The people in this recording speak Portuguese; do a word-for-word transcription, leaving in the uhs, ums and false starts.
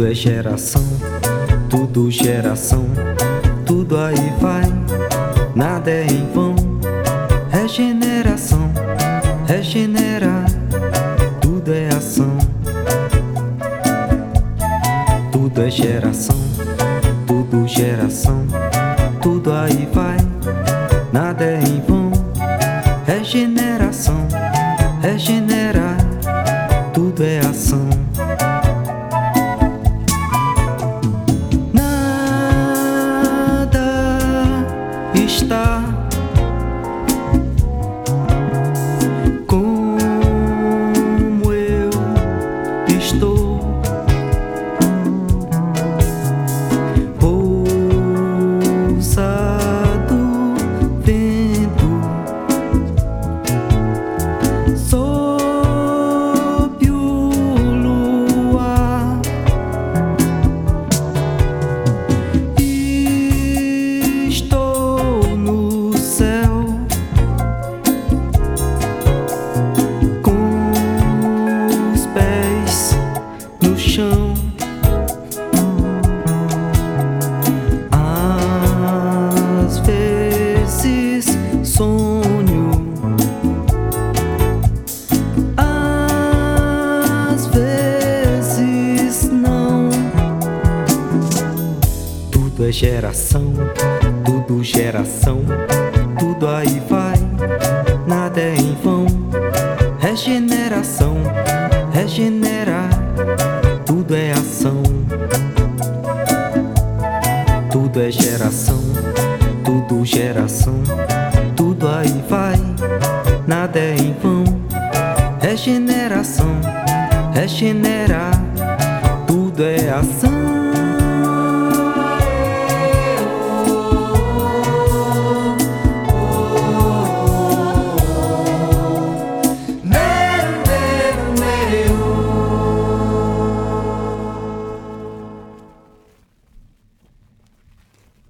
Tudo é geração, tudo geração, tudo aí vai, nada é em vão. Regeneração, regenerar, tudo é ação. Tudo é geração, tudo geração, tudo aí vai, nada é em vão. Regeneração, regenerar, tudo é ação. Nada está como eu estou. Pousado vento sob o luar, estou no céu com os pés no chão. Às vezes sonho, às vezes não. Tudo é geração, tudo geração, tudo aí vai, nada é em vão. Regeneração, regenerar, tudo é ação. Tudo é geração, tudo geração, tudo aí vai, nada é em vão. Regeneração, regenerar, tudo é ação.